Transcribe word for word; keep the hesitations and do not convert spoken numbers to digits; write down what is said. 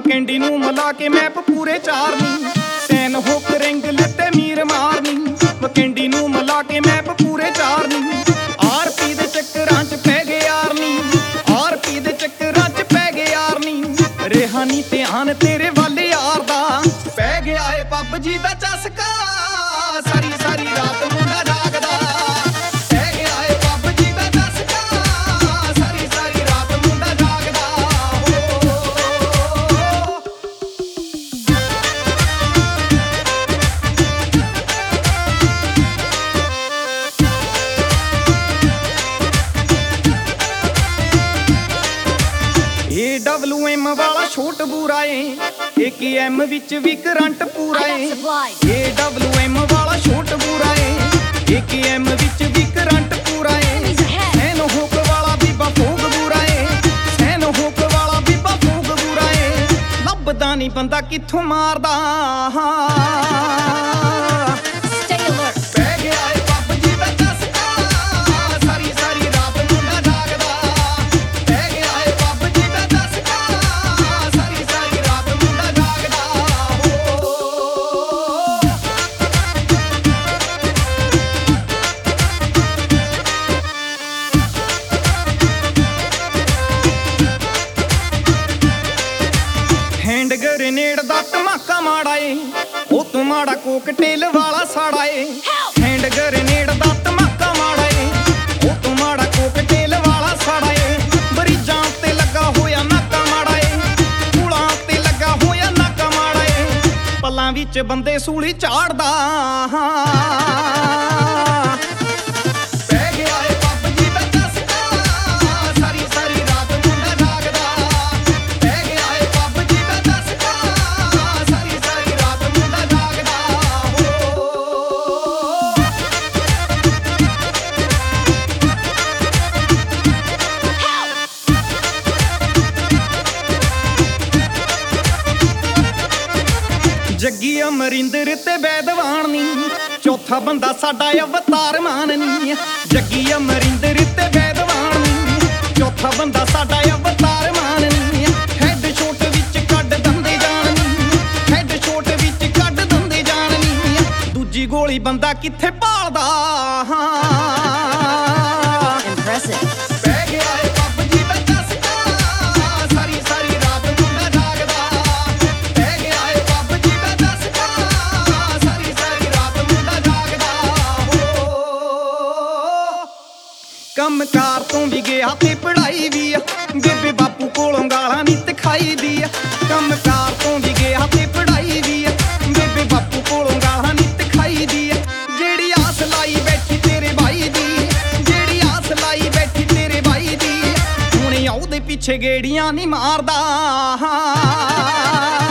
ਮਕੈਂਡੀ ਨੂੰ ਮਿਲਾ ਕੇ ਮੈਪ ਪੂਰੇ ਚਾਰਨੀ ਸੈਨ ਹੁੱਕ ਰਿੰਗ ਲੱਤੇ ਮੀਰ ਮਾਰਨੀ ਮਕੈਂਡੀ ਨੂੰ ਮਿਲਾ ਕੇ ਮੈਪ ਪੂਰੇ ਚਾਰਨੀ ਆਰਪੀ ਦੇ ਚੱਕਰਾਂ ਚ ਪੈ ਗਏ ਯਾਰਨੀ ਆਰਪੀ ਦੇ ਚੱਕਰਾਂ ਚ ਪੈ ਗਏ ਯਾਰਨੀ ਰਿਹਾ ਨੀ ਧਿਆਨ ਤੇਰੇ ਵੱਲ ਯਾਰ ਦਾ ਪੈ ਗਿਆ ਏ ਪੱਬ ਜੀ ਦਾ ਚਸਕਾ ਸਾਰੀ ਸਾਰੀ ਰਾਤ ਮੁੰਡਾ ਜਾਗਦਾ ਪੈ ਗਿਆ ਏ ਪੱਬ ਜੀ ਦਾ ਚਸਕਾ ਸਾਰੀ ਸਾਰੀ ਰਾਤ ਮੁੰਡਾ ਜਾਗਦਾ ਏ ਡਬਲਯੂ ਐਮ ਵਾਲਾ ਛੋਟ ਬੂਰਾ ਏ ਏ ਕੇ ਐਮ ਵਿੱਚ ਵੀ ਕਰੰਟ ਪੂਰਾ ਏ ਏ ਡਬਲਯੂ ਐਮ ਵਾਲਾ ਛੋਟ ਬੂਰਾ ਏ ਏ ਕੇ ਐਮ ਵਿੱਚ ਵੀ ਕਰੰਟ ਪੂਰਾ ਏ ਸੈਨ ਹੁੱਕ ਵਾਲਾ ਬੀਬਾ ਫੂਕ ਬੂਰਾ ਏ ਸੈਨ ਹੁੱਕ ਵਾਲਾ ਬੀਬਾ ਫੂਕ ਬੂਰਾ ਏ ਲੱਭਦਾ ਨਹੀਂ ਬੰਦਾ ਕਿੱਥੋਂ ਮਾਰਦਾ ਹੈਂਡ ਗ੍ਰੇਨੇਡ ਦਾ ਧਮਾਕਾ ਮਾੜਾ ਏ ਉਹ ਤੂੰ ਮਾੜਾ ਕੋਕਟੇਲ ਵਾਲਾ ਸਾੜਾ ਏ ਹੈਂਡ ਗ੍ਰੇਨੇਡ ਦਾ ਧਮਾਕਾ ਮਾੜਾ ਏ ਉਹ ਤੂੰ ਮਾੜਾ ਕੋਕਟੇਲ ਵਾਲਾ ਸਾੜਾ ਏ ਬਰੀਜਾਂ ਤੇ ਲੱਗਾ ਹੋਇਆ ਨਾਕਾ ਮਾੜਾ ਏ ਪੁਲਾਂ ਤੇ ਲੱਗਾ ਹੋਇਆ ਨਾਕਾ ਮਾੜਾ ਏ ਪੱਲਾਂ ਵਿੱਚ ਬੰਦੇ ਸੂਲੀ ਝਾੜਦਾ ਜੱਗੀ ਅਮਰਿੰਦਰ ਤੇ ਬੈਦਵਾਨ ਨੀ ਚੌਥਾ ਬੰਦਾ ਸਾਡਾ ਅਵਤਾਰ ਮਾਨ ਨੀ ਜੱਗੀ ਅਮਰਿੰਦਰ ਤੇ ਬੈਦਵਾਨ ਨੀ ਚੌਥਾ ਬੰਦਾ ਸਾਡਾ ਅਵਤਾਰ ਮਾਨ ਨੀ ਹੈਡ ਸ਼ੋਟ ਵਿੱਚ ਕੱਢ ਦੰਦੇ ਜਾਣ ਨੀ ਹੈਡ ਸ਼ੋਟ ਵਿੱਚ ਕੱਢ ਦੰਦੇ ਜਾਣ ਨੀ ਦੂਜੀ ਗੋਲੀ ਬੰਦਾ ਕਿੱਥੇ ਭਾਲਦਾ ਇੰਪ੍ਰੈਸਿਵ ਕੰਮਕਾਰ ਤੋਂ ਵੀ ਗਿਆ ਤੇ ਪੜ੍ਹਾਈ ਵੀ ਆ ਬੇਬੇ ਬਾਪੂ ਕੋਲੋਂ ਗਾਲਾਂ ਨੀ ਤੇ ਖਾਈ ਦੀ ਆ ਕੰਮਕਾਰ ਤੋਂ ਵੀ ਗਿਆ ਤੇ ਪੜ੍ਹਾਈ ਵੀ ਆ ਬੇਬੇ ਬਾਪੂ ਕੋਲੋਂ ਗਾਲਾਂ ਨੀ ਤੇ ਖਾਈ ਦੀ ਆ ਜਿਹੜੀ ਆਸ ਲਾਈ ਬੈਠੀ ਤੇਰੇ ਭਾਈ ਦੀ ਜਿਹੜੀ ਆਸ ਲਾਈ ਬੈਠੀ ਤੇਰੇ ਭਾਈ ਦੀ ਹੁਣੇ ਉਹਦੇ ਪਿੱਛੇ ਗੇੜੀਆਂ ਨੀ ਮਾਰਦਾ